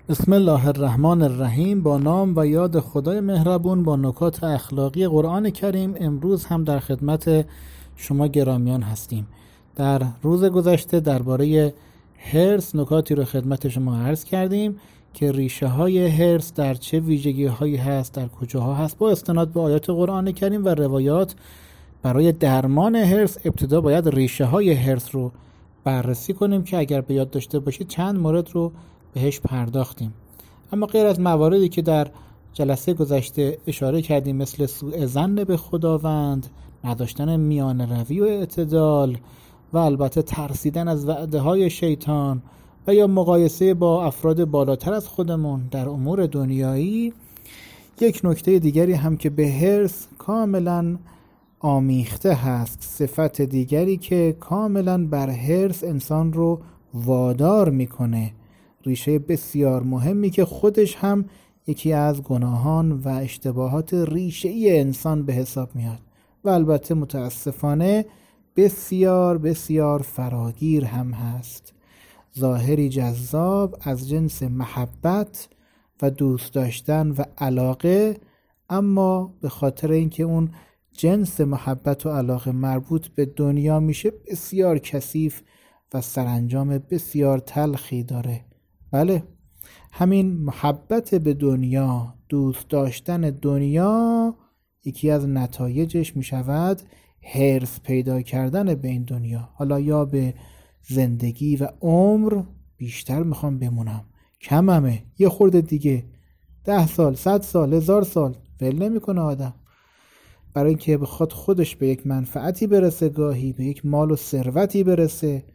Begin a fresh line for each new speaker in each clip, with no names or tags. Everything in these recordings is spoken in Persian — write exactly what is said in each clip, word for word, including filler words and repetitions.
بسم الله الرحمن الرحیم. با نام و یاد خدای مهربون. با نکات اخلاقی قرآن کریم امروز هم در خدمت شما گرامیان هستیم. در روز گذشته درباره حرص نکاتی رو خدمت شما عرض کردیم که ریشه های حرص در چه ویژگی هایی هست، در کجاها هست. با استناد به آیات قرآن کریم و روایات برای درمان حرص ابتدا باید ریشه های حرص رو بررسی کنیم که اگر به یاد داشته باشید چند مورد رو بهش پرداختیم. اما غیر از مواردی که در جلسه گذشته اشاره کردیم مثل سوء ظن به خداوند، نداشتن میان روی و اعتدال و البته ترسیدن از وعده های شیطان و یا مقایسه با افراد بالاتر از خودمون در امور دنیایی، یک نکته دیگری هم که به حرص کاملا آمیخته هست، صفت دیگری که کاملا بر حرص انسان رو وادار میکنه، ریشه بسیار مهمی که خودش هم یکی از گناهان و اشتباهات ریشه‌ای انسان به حساب میاد و البته متاسفانه بسیار بسیار فراگیر هم هست. ظاهری جذاب از جنس محبت و دوست داشتن و علاقه، اما به خاطر اینکه اون جنس محبت و علاقه مربوط به دنیا میشه بسیار کثیف و سرانجام بسیار تلخی داره. بله، همین محبت به دنیا، دوست داشتن دنیا، یکی از نتایجش می شود حرص پیدا کردن به این دنیا. حالا یا به زندگی و عمر بیشتر میخوام بمونم، کممه، یه خورده دیگه، ده سال، صد سال، هزار سال، ول نمیکنه آدم. برای اینکه بخواد خودش به یک منفعتی برسه، گاهی به یک مال و ثروتی برسه.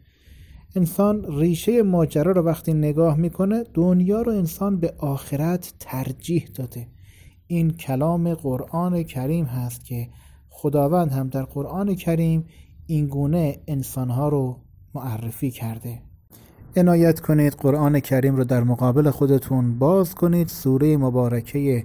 انسان ریشه ماجرا رو وقتی نگاه میکنه، دنیا رو انسان به آخرت ترجیح داده. این کلام قرآن کریم هست که خداوند هم در قرآن کریم این گونه انسانها رو معرفی کرده. عنایت کنید قرآن کریم رو در مقابل خودتون باز کنید. سوره مبارکه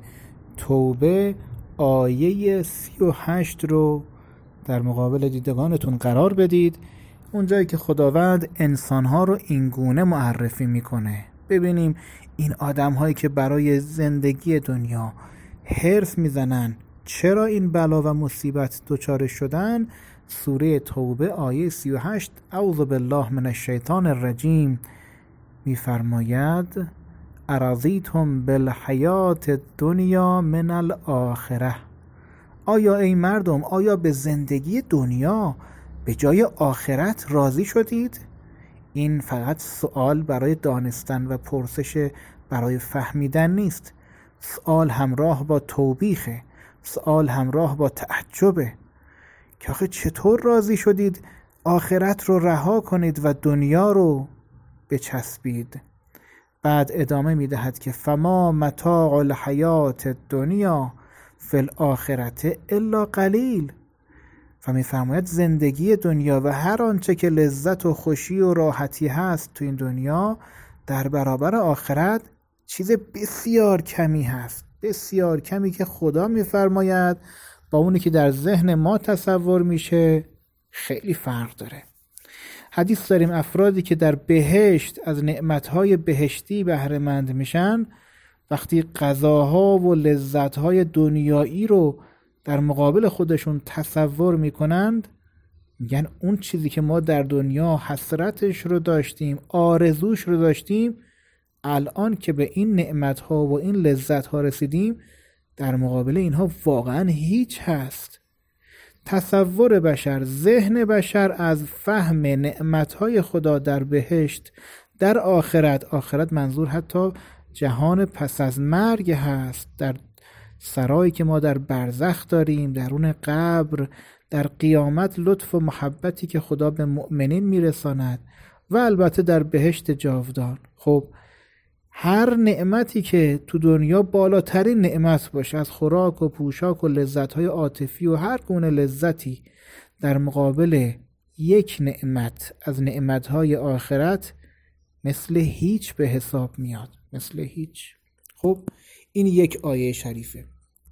توبه آیه سی و هشت رو در مقابل دیدگانتون قرار بدید. اونجایی که خداوند انسانها رو این گونه معرفی میکنه. ببینیم این آدم هایی که برای زندگی دنیا حرص میزنن چرا این بلا و مصیبت دچار شدن. سوره توبه آیه سی و هشت، اعوذ بالله من الشیطان الرجیم، میفرماید ارضیتم بالحیات الدنیا من الاخره. آیا ای مردم، آیا به زندگی دنیا به جای آخرت راضی شدید؟ این فقط سوال برای دانستن و پرسش برای فهمیدن نیست. سوال همراه با توبیخه، سوال همراه با تعجبه که آخه چطور راضی شدید آخرت رو رها کنید و دنیا رو بچسبید. بعد ادامه میدهد که فما متاع الحیات الدنیا فی الاخرة الا قلیل. و میفرماید زندگی دنیا و هر آنچه که لذت و خوشی و راحتی هست تو این دنیا در برابر آخرت چیز بسیار کمی هست، بسیار کمی که خدا میفرماید با اونی که در ذهن ما تصور میشه خیلی فرق داره. حدیث داریم افرادی که در بهشت از نعمتهای بهشتی بهره مند میشن، وقتی غذاها و لذتهای دنیایی رو در مقابل خودشون تصور میکنند، میگن اون چیزی که ما در دنیا حسرتش رو داشتیم، آرزوش رو داشتیم، الان که به این نعمتها و این لذتها رسیدیم در مقابل اینها واقعا هیچ هست. تصور بشر، ذهن بشر از فهم نعمتهای خدا در بهشت، در آخرت، آخرت منظور حتی جهان پس از مرگ هست، در سرایی که ما در برزخ داریم، درون قبر، در قیامت لطف و محبتی که خدا به مؤمنین میرساند و البته در بهشت جاودان. خب هر نعمتی که تو دنیا بالاترین نعمت باشه، از خوراک و پوشاک و لذت‌های عاطفی و هر گونه لذتی، در مقابل یک نعمت از نعمت‌های آخرت مثل هیچ به حساب میاد، مثل هیچ. خب این یک آیه شریفه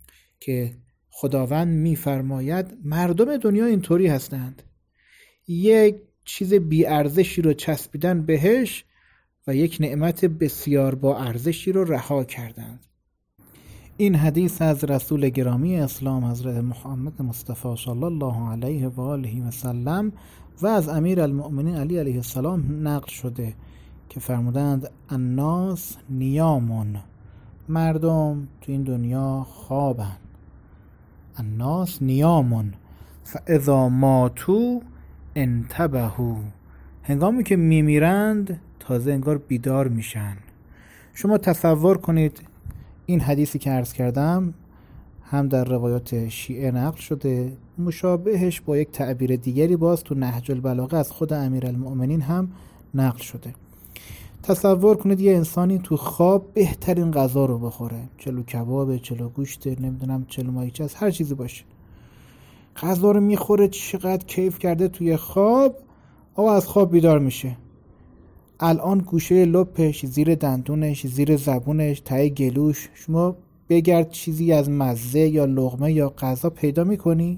که خداوند میفرماید مردم دنیا اینطوری هستند، یک چیز بی ارزشی رو چسبیدن بهش و یک نعمت بسیار با ارزشی رو رها کردند. این حدیث از رسول گرامی اسلام حضرت محمد مصطفی صلی الله علیه و آله و سلم و از امیر المؤمنین علی علیه السلام نقل شده که فرمودند الناس نیامون، مردم تو این دنیا خوابن. الناس نیامون فاذا ماتوا انتبهوا، هنگامی که میمیرند تازه انگار بیدار میشن. شما تصور کنید این حدیثی که عرض کردم هم در روایات شیعه نقل شده، مشابهش با یک تعبیر دیگری باز تو نهج البلاغه از خود امیرالمؤمنین هم نقل شده. تصور کنید یه انسانی تو خواب بهترین غذا رو بخوره، چلو کباب، چلو گوشت، نمیدونم چلو ماهیچه، از هر چیزی باشه، غذا رو میخوره، چقدر کیف کرده توی خواب، آقا از خواب بیدار میشه. الان گوشه لپش، زیر دندونش، زیر زبونش، ته گلوش، شما بگرد چیزی از مزه یا لقمه یا غذا پیدا میکنی؟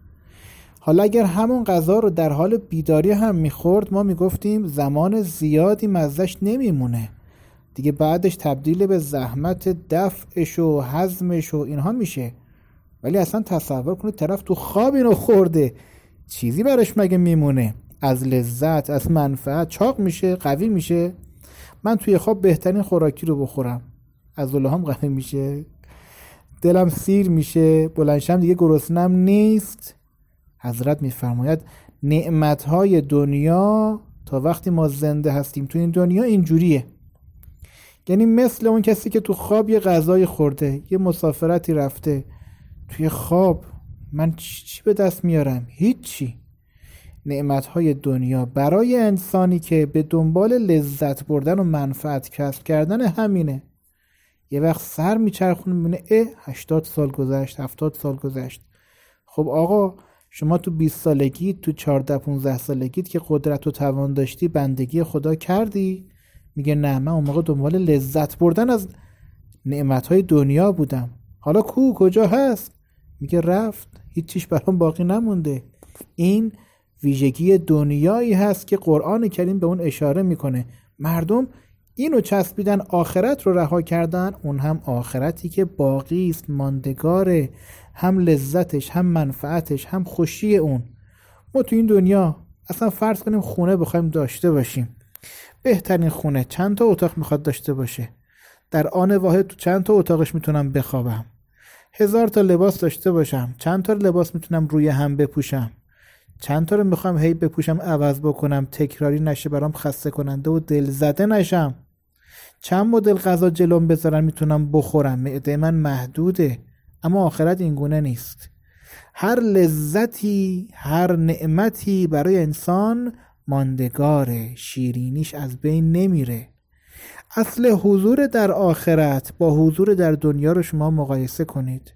حالا اگر همون غذا رو در حال بیداری هم میخورد، ما میگفتیم زمان زیادی مزهش نمیمونه دیگه، بعدش تبدیل به زحمت دفعش و هضمش و اینها میشه. ولی اصلا تصور کنید طرف تو خواب اینو خورده، چیزی براش مگه میمونه؟ از لذت، از منفعت چاق میشه، قوی میشه. من توی خواب بهترین خوراکی رو بخورم، عضله‌هام قوی میشه، دلم سیر میشه، بلندشم دیگه گرسنم نیست. حضرت میفرماید نعمتهای دنیا تا وقتی ما زنده هستیم تو این دنیا اینجوریه. یعنی مثل اون کسی که تو خواب یه غذای خورده، یه مسافرتی رفته، توی خواب من چی به دست میارم؟ هیچی. نعمتهای دنیا برای انسانی که به دنبال لذت بردن و منفعت کسب کردن همینه. یه وقت سر میچرخونه میبینه اه هشتاد سال گذشت، هفتاد سال گذشت. خب آقا شما تو بیست سالگی، تو چهارده پانزده سالگیت که قدرت و توان داشتی بندگی خدا کردی؟ میگه نه، من اون موقع دنبال لذت بردن از نعمتهای دنیا بودم. حالا کو کجا هست؟ میگه رفت، هیچیش برام باقی نمونده. این ویژگی دنیایی هست که قرآن کریم به اون اشاره میکنه. مردم اینو چسبیدن، آخرت رو رها کردن، اون هم آخرتی که باقی است، ماندگاره، هم لذتش، هم منفعتش، هم خوشی اون. ما تو این دنیا اصلا فرض کنیم خونه بخوایم داشته باشیم، بهترین خونه چند تا اتاق میخواد داشته باشه؟ در آن واحد تو چند تا اتاقش میتونم بخوابم؟ هزار تا لباس داشته باشم، چند تا لباس میتونم روی هم بپوشم؟ چند تا رو میخوام هی بپوشم عوض بکنم، تکراری نشه، برام خسته کننده و دل زده نشم؟ چند مدل غذا جلوم بذارن میتونم بخورم؟ معده من محدوده. اما آخرت این گونه نیست. هر لذتی، هر نعمتی برای انسان ماندگاره، شیرینیش از بین نمیره. اصل حضور در آخرت با حضور در دنیا رو شما مقایسه کنید.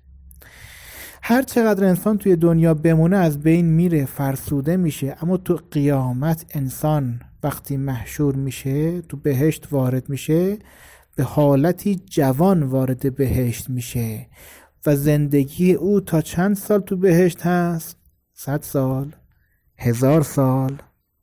هر چقدر انسان توی دنیا بمونه از بین میره، فرسوده میشه، اما تو قیامت انسان وقتی محشور میشه، تو بهشت وارد میشه، به حالتی جوان وارد بهشت میشه و زندگی او تا چند سال تو بهشت هست؟ صد سال، هزار سال،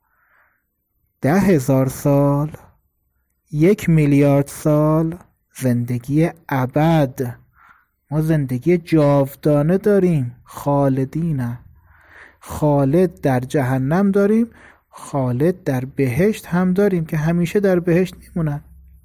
ده هزار سال، یک میلیارد سال، زندگی ابد. ما زندگی جاودانه داریم، خالدینه. خالد در جهنم داریم، خالد در بهشت هم داریم که همیشه در بهشت میمونن.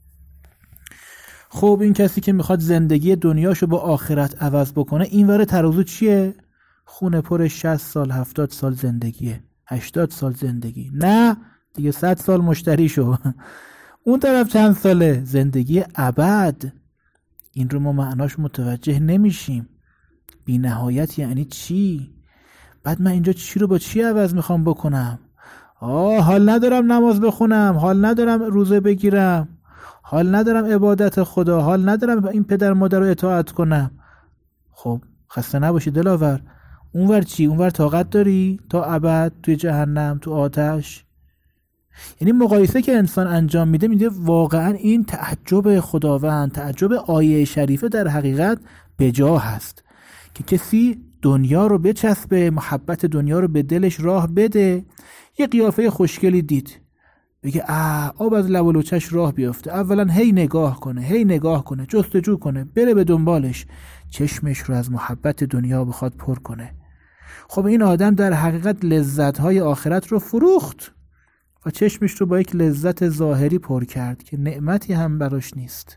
خب این کسی که میخواد زندگی دنیاشو با آخرت عوض بکنه، این وره ترازو چیه؟ خونه پر شصت سال، هفتاد سال زندگیه، هشتاد سال زندگی. نه دیگه صد سال مشتری شو. اون طرف چند ساله؟ زندگی ابد. این رو ما معناش متوجه نمیشیم. بی نهایت یعنی چی؟ بعد من اینجا چی رو با چی عوض میخوام بکنم؟ آه حال ندارم نماز بخونم، حال ندارم روزه بگیرم، حال ندارم عبادت خدا، حال ندارم این پدر مادر رو اطاعت کنم. خب خسته نباشی دلاور. اونور چی؟ اونور طاقت داری تا ابد توی جهنم، تو آتش؟ یعنی مقایسه که انسان انجام میده، میده واقعا این تعجب خداوند، تعجب آیه شریفه در حقیقت بجا هست که کسی دنیا رو بچسبه، محبت دنیا رو به دلش راه بده. یه قیافه خوشگلی دید، بگه اه آب از لب و لوچش راه بیفته. اولا هی نگاه کنه، هی نگاه کنه، جستجو کنه، بره به دنبالش، چشمش رو از محبت دنیا بخواد پر کنه. خب این آدم در حقیقت لذت‌های آخرت رو فروخت و چشمش رو با یک لذت ظاهری پر کرد که نعمتی هم براش نیست،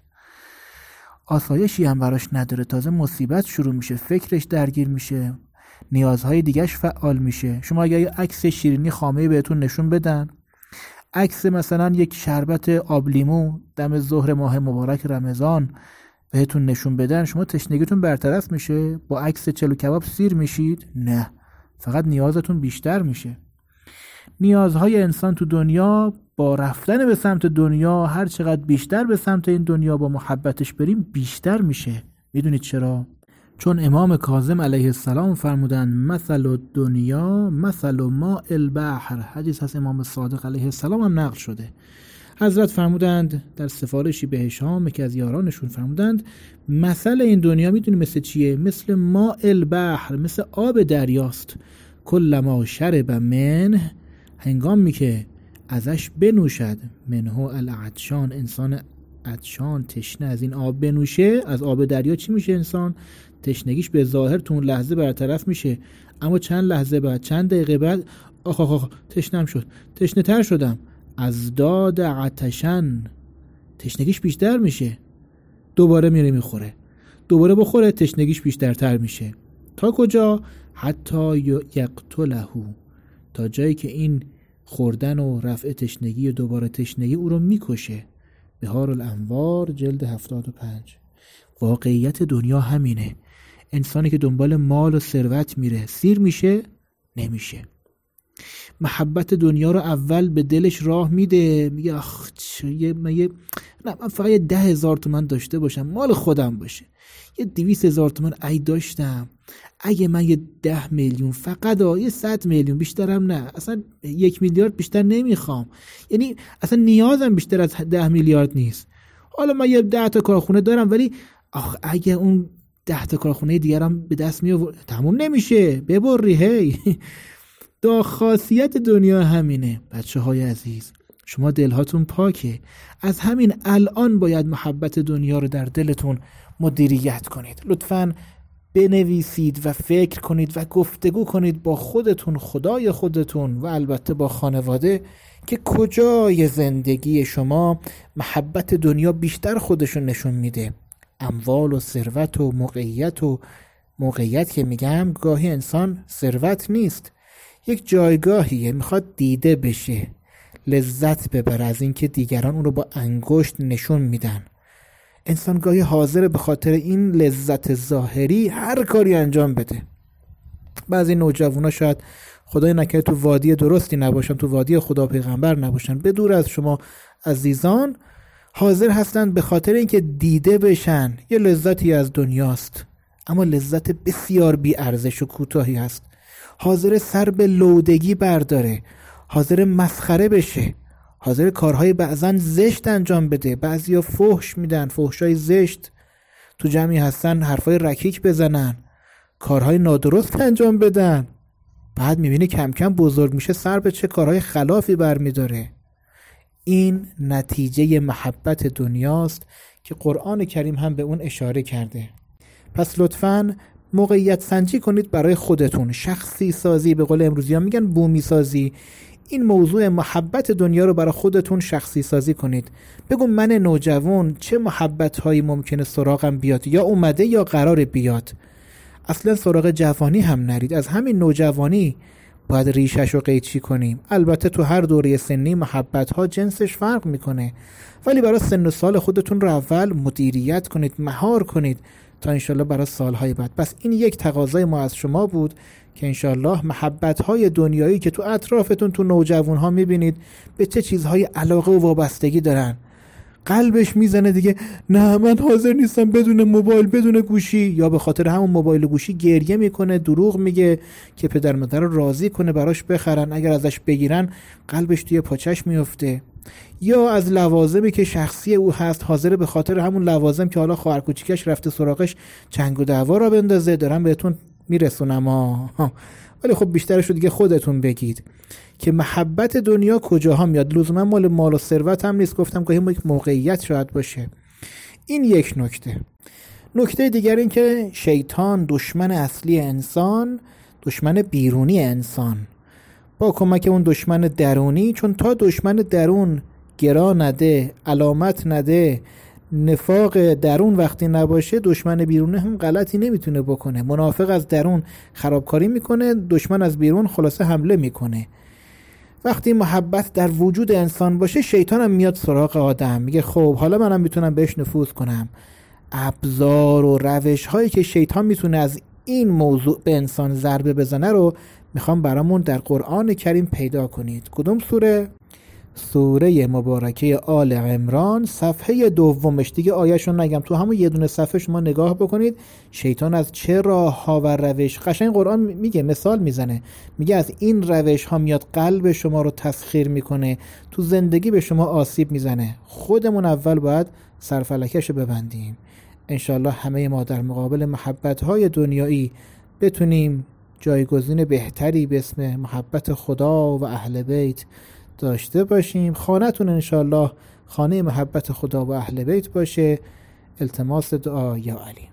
آسایشی هم براش نداره. تازه مصیبت شروع میشه، فکرش درگیر میشه، نیازهای دیگهش فعال میشه. شما اگه عکس شیرینی خامه‌ای بهتون نشون بدن، عکس مثلا یک شربت آب لیمو دم ظهر ماه مبارک رمضان بهتون نشون بدن، شما تشنگیتون برطرف میشه؟ با عکس چلو کباب سیر میشید؟ نه، فقط نیازتون بیشتر میشه. نیازهای انسان تو دنیا با رفتن به سمت دنیا، هر چقدر بیشتر به سمت این دنیا با محبتش بریم بیشتر میشه. میدونید چرا؟ چون امام کاظم علیه السلام فرمودن مثل دنیا مثل ماء البحر. حدیث از امام صادق علیه السلام هم نقل شده. حضرت فرمودند در سفارشی به هشام که از یارانشون فرمودند مثل این دنیا میدونی مثل چیه؟ مثل ماء البحر، مثل آب دریاست. کلما شرب منه، هنگامی که ازش بنوشد، منه العطشان، انسان عطشان تشنه از این آب بنوشه، از آب دریا چی میشه؟ انسان تشنگیش به ظاهر تو اون لحظه برطرف میشه، اما چند لحظه بعد، چند دقیقه بعد، آخ آخ آخ تشنم شد، تشنه تر شدم، از داد عطشن، تشنگیش بیشتر میشه، دوباره میره میخوره، دوباره بخوره، تشنگیش بیشتر تر میشه. تا کجا؟ حتی یقتله، تا جایی که این خوردن و رفع تشنگی و دوباره تشنگی او رو میکشه. بهار الانوار جلد هفتاد و پنج. واقعیت دنیا همینه. انسانی که دنبال مال و ثروت میره سیر میشه؟ نمیشه. محبت دنیا رو اول به دلش راه میده، میگه آخ چه من یه نه من فقط یه ده هزار تومن داشته باشم، مال خودم باشه، یه دویست هزار تومن ای داشتم، اگه من یه ده میلیون فقط ها، یه صد میلیون بیشترم نه، اصلا یک میلیارد بیشتر نمیخوام، یعنی اصلا نیازم بیشتر از ده میلیارد نیست. حالا من یه ده تا کارخونه دارم، ولی آخ اگه اون ده تا کارخونه دیگرم به دست میآورد تموم نمیشه، ببری هی. دا خاصیت دنیا همینه. بچه های عزیز، شما دلهاتون پاکه، از همین الان باید محبت دنیا رو در دلتون مدیریت کنید. لطفاً بنویسید و فکر کنید و گفتگو کنید با خودتون، خدای خودتون و البته با خانواده که کجای زندگی شما محبت دنیا بیشتر خودشون نشون میده. اموال و ثروت و موقعیت و موقعیت که میگم گاهی انسان ثروت نیست، یک جایگاهیه، میخواد دیده بشه، لذت ببره از این که دیگران اون رو با انگشت نشون میدن. انسان گاهی حاضر به خاطر این لذت ظاهری هر کاری انجام بده. بعضی نوجوانا شاید خدای نکرده تو وادی درستی نباشن، تو وادی خدا پیغمبر نباشن، به دور از شما عزیزان، حاضر هستن به خاطر اینکه دیده بشن. یه لذتی از دنیاست، اما لذت بسیار بی ارزش و کوتاهی است. حاضر سر به لودگی برداره، حاضر مسخره بشه، حاضر کارهای بعضن زشت انجام بده. بعضیا فحش میدن، فحشای زشت، تو جمعی هستن حرفای رکیک بزنن، کارهای نادرست انجام بدن. بعد میبینی کم کم بزرگ میشه، سر به چه کارهای خلافی برمیداره. این نتیجه محبت دنیاست که قرآن کریم هم به اون اشاره کرده. پس لطفاً موقعیت سنجی کنید برای خودتون، شخصی سازی، به قول امروزی ها میگن بومی سازی. این موضوع محبت دنیا رو برای خودتون شخصی سازی کنید. بگو من نوجوان چه محبت هایی ممکنه سراغم بیاد، یا اومده یا قرار بیاد. اصلا سراغ جوانی هم نرید، از همین نوجوانی باید ریشش رو قیچی کنیم. البته تو هر دوره سنی محبت ها جنسش فرق میکنه، ولی برای سن و سال خودتون رو اول مدیریت کنید، مهار کنید تا انشالله برای سالهای بعد. پس این یک تقاضای ما از شما بود که انشالله محبت‌های دنیایی که تو اطرافتون تو نوجوان‌ها می‌بینید به چه چیزهای علاقه و وابستگی دارن، قلبش میزنه دیگه، نه من حاضر نیستم بدون موبایل، بدون گوشی، یا به خاطر همون موبایل و گوشی گریه میکنه، دروغ میگه که پدر مادر رو راضی کنه براش بخرن، اگر ازش بگیرن قلبش توی پاچش میفته. یا از لوازمی که شخصی او هست حاضر به خاطر همون لوازم که حالا خواهر کوچیکش رفته سراغش چنگ و دعوا را بندازه. دارم بهتون میرسونم ها. ولی خب بیشترش رو دیگه خودتون بگید که محبت دنیا کجاها میاد. لزوما مال مال و ثروت هم نیست، گفتم که یک موقعیت شاید باشه. این یک نکته. نکته دیگر این که شیطان دشمن اصلی انسان، دشمن بیرونی انسان، با کمک اون دشمن درونی، چون تا دشمن درون گرا نده، علامت نده، نفاق درون وقتی نباشه، دشمن بیرون هم غلطی نمیتونه بکنه. منافق از درون خرابکاری میکنه، دشمن از بیرون خلاصه حمله میکنه. وقتی محبت در وجود انسان باشه، شیطان هم میاد سراغ آدم، میگه خب حالا منم میتونم بهش نفوذ کنم. ابزار و روش هایی که شیطان میتونه از این موضوع به انسان ضربه بزنه رو میخوام برامون در قرآن کریم پیدا کنید. کدوم سوره؟ سوره مبارکه آل عمران، صفحه دومش. دیگه آیه‌شو نگم، تو همون یه دونه صفحه شما نگاه بکنید شیطان از چه راه ها و روش، قشنگ قرآن میگه، مثال میزنه، میگه از این روش ها میاد قلب شما رو تسخیر میکنه، تو زندگی به شما آسیب میزنه. خودمون اول باید سرفلکشو ببندیم. انشالله همه ما در مقابل محبت های دنیایی بتونیم جایگزین بهتری به اسم محبت خدا و اهل بیت داشته باشیم. خانه‌تون انشالله خانه محبت خدا و اهل بیت باشه. التماس دعا یا علی.